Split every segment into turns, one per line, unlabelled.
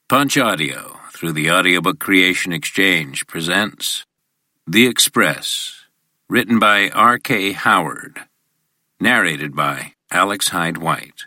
Punch Audio, through the Audiobook Creation Exchange, presents The Express, written by R.K. Howard, narrated by Alex Hyde White.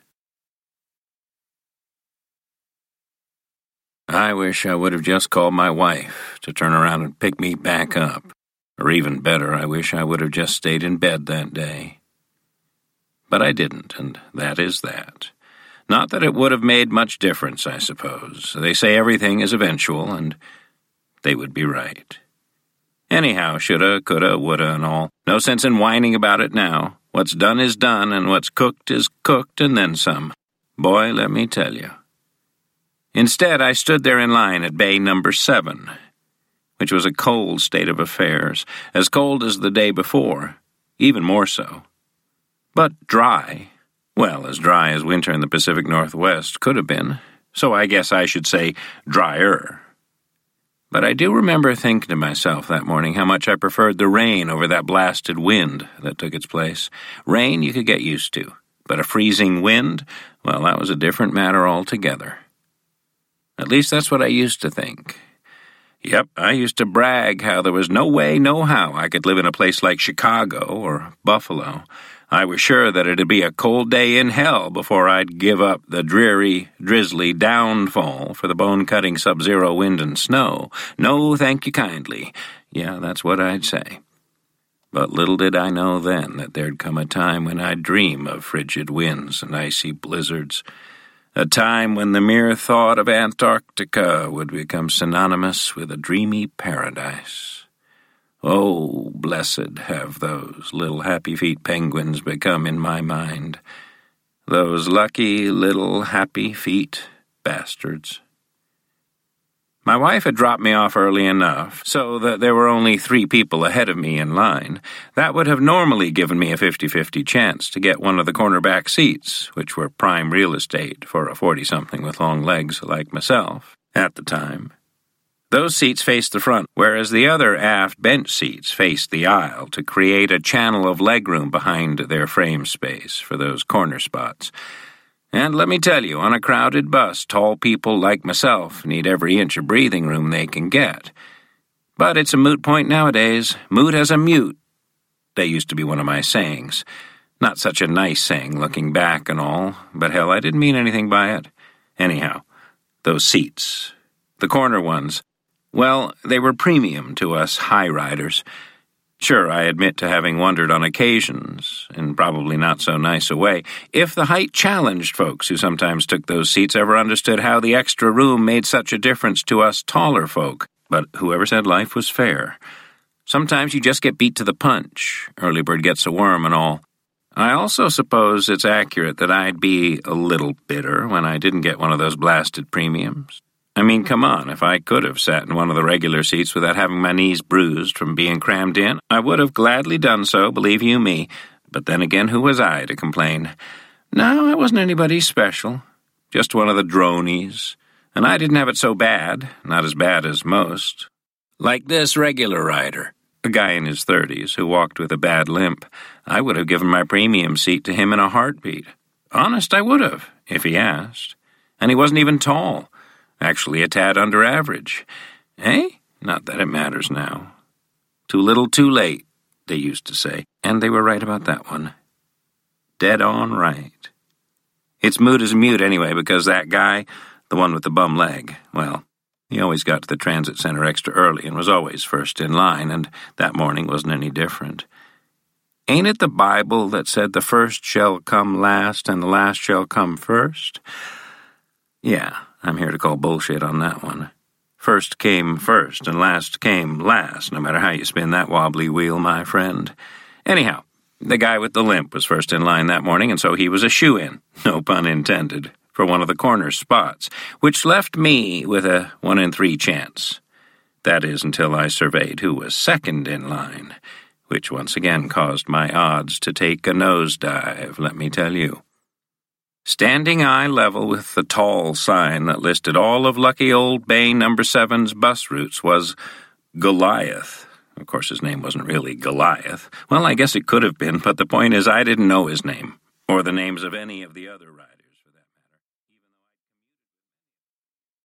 I wish I would have just called my wife to turn around and pick me back up. Or even better, I wish I would have just stayed in bed that day. But I didn't, and that is that. Not that it would have made much difference, I suppose. They say everything is eventual, and they would be right. Anyhow, shoulda, coulda, woulda, and all. No sense in whining about it now. What's done is done, and what's cooked is cooked, and then some. Boy, let me tell you. Instead, I stood there in line at bay number 7, which was a cold state of affairs, as cold as the day before, even more so. But dry. Well, as dry as winter in the Pacific Northwest could have been, so I guess I should say drier. But I do remember thinking to myself that morning how much I preferred the rain over that blasted wind that took its place. Rain you could get used to, but a freezing wind, well, that was a different matter altogether. At least that's what I used to think. Yep, I used to brag how there was no way, no how I could live in a place like Chicago or Buffalo. I was sure that it'd be a cold day in hell before I'd give up the dreary, drizzly downfall for the bone-cutting sub-zero wind and snow. No, thank you kindly. Yeah, that's what I'd say. But little did I know then that there'd come a time when I'd dream of frigid winds and icy blizzards. A time when the mere thought of Antarctica would become synonymous with a dreamy paradise. Oh, blessed have those little happy feet penguins become in my mind. Those lucky little happy feet bastards. My wife had dropped me off early enough so that there were only 3 people ahead of me in line. That would have normally given me a 50-50 chance to get one of the cornerback seats, which were prime real estate for a 40-something with long legs like myself at the time. Those seats faced the front, whereas the other aft bench seats faced the aisle to create a channel of legroom behind their frame space for those corner spots. And let me tell you, on a crowded bus, tall people like myself need every inch of breathing room they can get. But it's a moot point nowadays. Moot as a mute. That used to be one of my sayings. Not such a nice saying, looking back and all, but hell, I didn't mean anything by it. Anyhow, those seats, the corner ones, well, they were premium to us high riders. Sure, I admit to having wondered on occasions, in probably not so nice a way, if the height challenged folks who sometimes took those seats ever understood how the extra room made such a difference to us taller folk. But whoever said life was fair? Sometimes you just get beat to the punch. Early bird gets a worm and all. I also suppose it's accurate that I'd be a little bitter when I didn't get one of those blasted premiums. I mean, come on, if I could have sat in one of the regular seats without having my knees bruised from being crammed in, I would have gladly done so, believe you me. But then again, who was I to complain? No, I wasn't anybody special. Just one of the dronies. And I didn't have it so bad, not as bad as most. Like this regular rider, a guy in his 30s who walked with a bad limp. I would have given my premium seat to him in a heartbeat. Honest, I would have, if he asked. And he wasn't even tall. Actually a tad under average. Eh? Not that it matters now. Too little, too late, they used to say. And they were right about that one. Dead on right. It's moot as a mute anyway, because that guy, the one with the bum leg, well, he always got to the transit center extra early and was always first in line, and that morning wasn't any different. Ain't it the Bible that said the first shall come last and the last shall come first? Yeah, I'm here to call bullshit on that one. First came first and last came last, no matter how you spin that wobbly wheel, my friend. Anyhow, the guy with the limp was first in line that morning, and so he was a shoo-in, no pun intended, for one of the corner spots, which left me with a 1 in 3 chance. That is, until I surveyed who was second in line, which once again caused my odds to take a nosedive, let me tell you. Standing eye level with the tall sign that listed all of lucky old Bay No. 7's bus routes was Goliath. Of course, his name wasn't really Goliath. Well, I guess it could have been, but the point is I didn't know his name, or the names of any of the other riders.